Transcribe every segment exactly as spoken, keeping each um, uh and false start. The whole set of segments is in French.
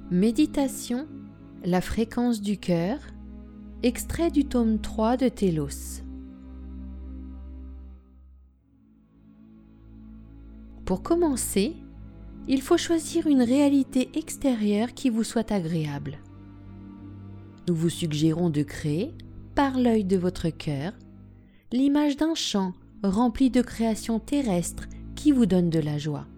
Méditation, la fréquence du cœur, extrait du tome trois de Télos. Pour commencer, il faut choisir une réalité extérieure qui vous soit agréable. Nous vous suggérons de créer, par l'œil de votre cœur, l'image d'un champ rempli de créations terrestres qui vous donne de la joie.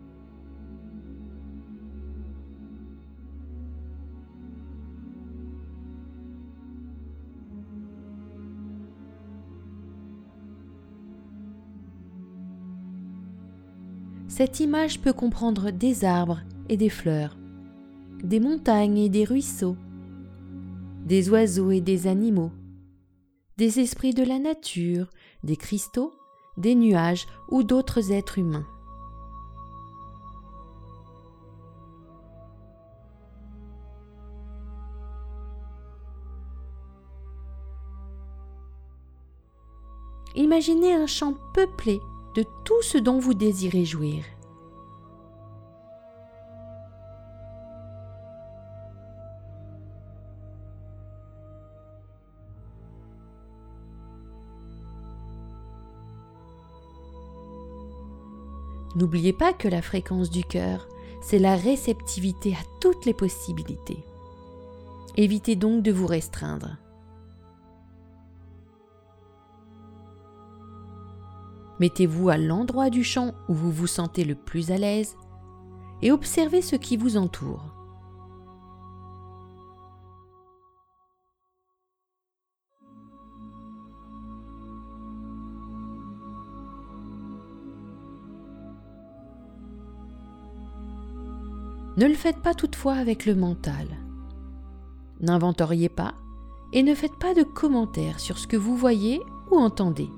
Cette image peut comprendre des arbres et des fleurs, des montagnes et des ruisseaux, des oiseaux et des animaux, des esprits de la nature, des cristaux, des nuages ou d'autres êtres humains. Imaginez un champ peuplé de tout ce dont vous désirez jouir. N'oubliez pas que la fréquence du cœur, c'est la réceptivité à toutes les possibilités. Évitez donc de vous restreindre. Mettez-vous à l'endroit du champ où vous vous sentez le plus à l'aise et observez ce qui vous entoure. Ne le faites pas toutefois avec le mental. N'inventoriez pas et ne faites pas de commentaires sur ce que vous voyez ou entendez.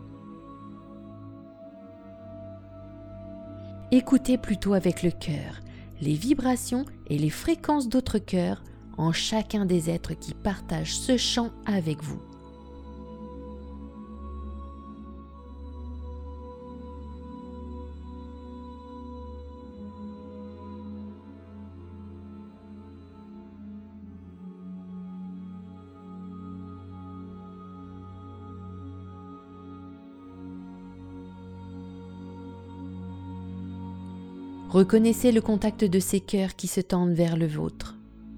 Écoutez plutôt avec le cœur les vibrations et les fréquences d'autres cœurs en chacun des êtres qui partagent ce champ avec vous. Reconnaissez le contact de ces cœurs qui se tendent vers le vôtre.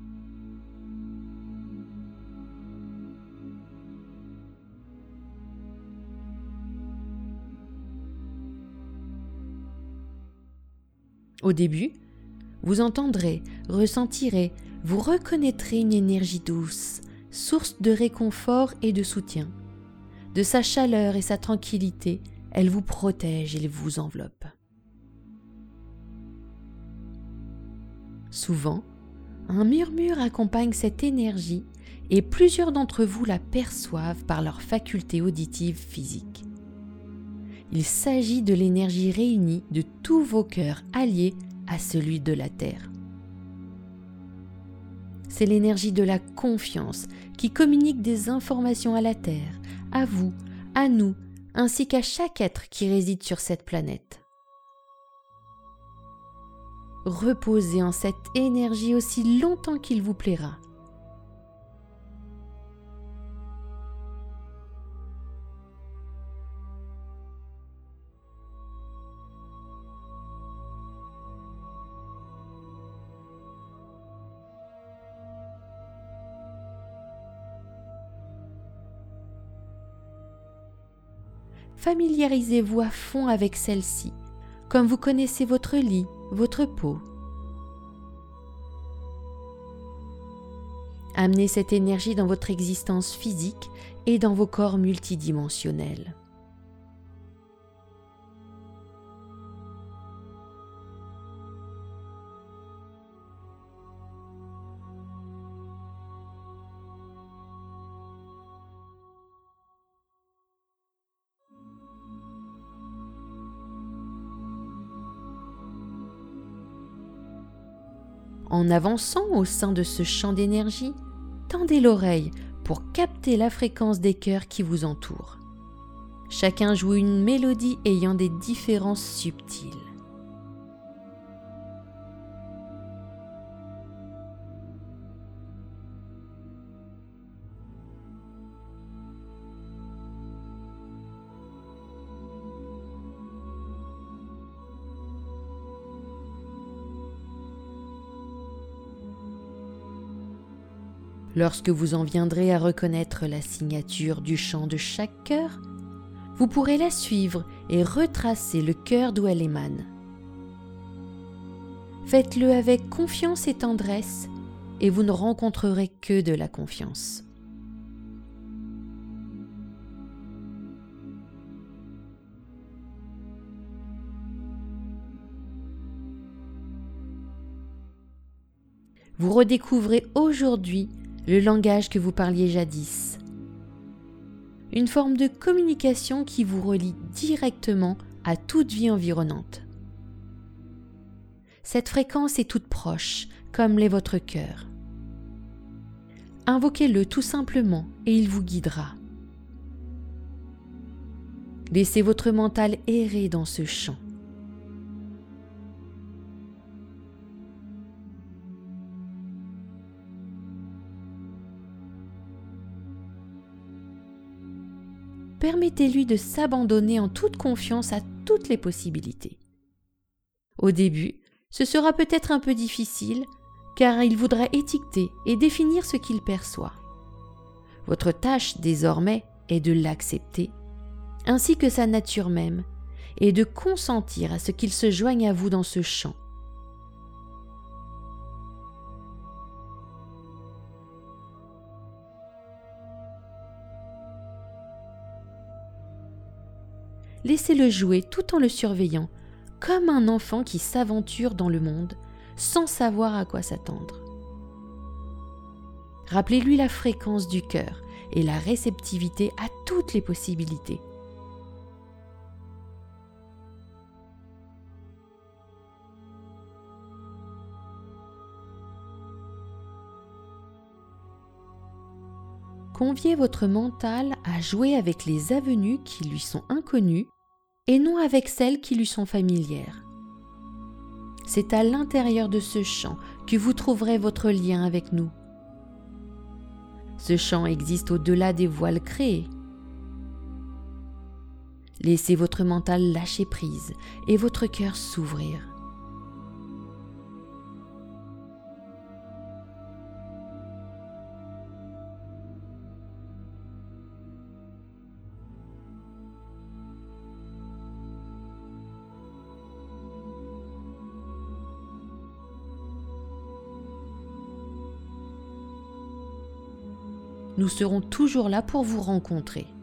Au début, vous entendrez, ressentirez, vous reconnaîtrez une énergie douce, source de réconfort et de soutien. De sa chaleur et sa tranquillité, elle vous protège et vous enveloppe. Souvent, un murmure accompagne cette énergie et plusieurs d'entre vous la perçoivent par leur faculté auditive physique. Il s'agit de l'énergie réunie de tous vos cœurs alliés à celui de la Terre. C'est l'énergie de la confiance qui communique des informations à la Terre, à vous, à nous, ainsi qu'à chaque être qui réside sur cette planète. Reposez en cette énergie aussi longtemps qu'il vous plaira. Familiarisez-vous à fond avec celle-ci, comme vous connaissez votre lit, votre peau. Amenez cette énergie dans votre existence physique et dans vos corps multidimensionnels. En avançant au sein de ce champ d'énergie, tendez l'oreille pour capter la fréquence des cœurs qui vous entourent. Chacun joue une mélodie ayant des différences subtiles. Lorsque vous en viendrez à reconnaître la signature du chant de chaque cœur, vous pourrez la suivre et retracer le cœur d'où elle émane. Faites-le avec confiance et tendresse et vous ne rencontrerez que de la confiance. Vous redécouvrez aujourd'hui le langage que vous parliez jadis. Une forme de communication qui vous relie directement à toute vie environnante. Cette fréquence est toute proche, comme l'est votre cœur. Invoquez-le tout simplement et il vous guidera. Laissez votre mental errer dans ce chant. Permettez-lui de s'abandonner en toute confiance à toutes les possibilités. Au début, ce sera peut-être un peu difficile, car il voudra étiqueter et définir ce qu'il perçoit. Votre tâche désormais est de l'accepter, ainsi que sa nature même, et de consentir à ce qu'il se joigne à vous dans ce chant. Laissez-le jouer tout en le surveillant, comme un enfant qui s'aventure dans le monde sans savoir à quoi s'attendre. Rappelez-lui la fréquence du cœur et la réceptivité à toutes les possibilités. Conviez votre mental à jouer avec les avenues qui lui sont inconnues et non avec celles qui lui sont familières. C'est à l'intérieur de ce champ que vous trouverez votre lien avec nous. Ce champ existe au-delà des voiles créés. Laissez votre mental lâcher prise et votre cœur s'ouvrir. Nous serons toujours là pour vous rencontrer.